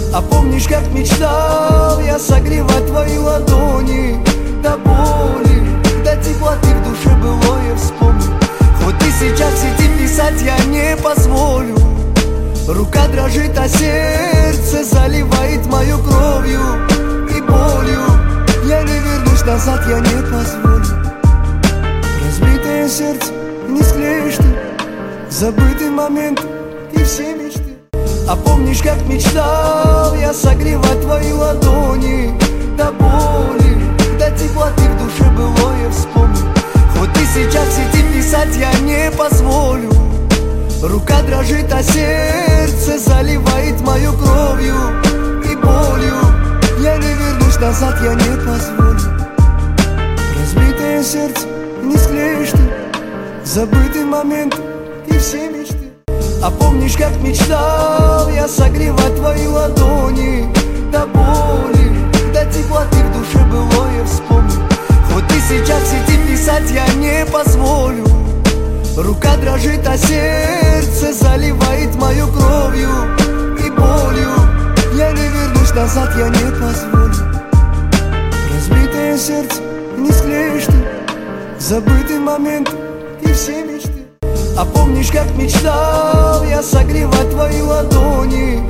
А помнишь, как мечтал я согревать твои ладони? До боли, до теплоты в душе былое вспомни. Хоть ты сейчас в сети писать я не позволю. Рука дрожит, а сердце заливает мою кровью и болью. Я не вернусь назад, я не позволю. Разбитое сердце не склеишь ты, забытый момент и все мечты. А помнишь, как мечтал я согревать твои ладони? До боли, до теплоты в душе былое вспомни. Хоть ты сейчас в сети писать я не позволю. Рука дрожит, а сердце заливает мою кровью и болью. Я не вернусь назад, я не позволю. Разбитое сердце не склеишь ты, забытый момент и все мечты. А помнишь, как мечтал я согревать твои ладони? До боли, до теплоты в душе былое вспомни. Хоть ты сейчас в сети писать я не позволю. Рука дрожит, а сердце заливает мою кровью и болью. Я не вернусь назад, я не позволю. Разбитое сердце не склеишь ты, забытый момент и все мечты. А помнишь, как мечтал я согревать твои ладони?